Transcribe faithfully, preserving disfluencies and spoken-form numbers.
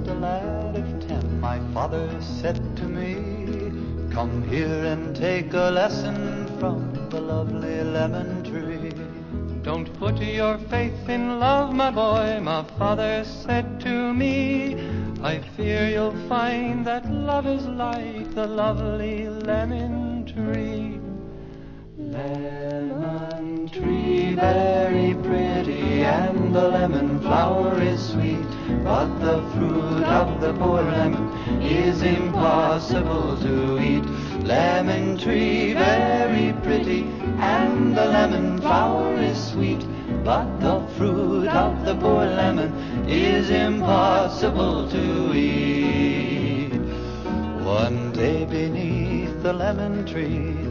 a lad of ten, my father said to me, come here and take a lesson from the lovely lemon tree. Don't put your faith in love, my boy, my father said to me. I fear you'll find that love is like the lovely lemon tree. Lemon tree, very pretty, and the lemon flower is sweet, but the fruit of the poor lemon is impossible to eat. Lemon tree, very pretty, and the lemon flower is sweet, but the fruit of the poor lemon is impossible to eat. One day beneath the lemon tree,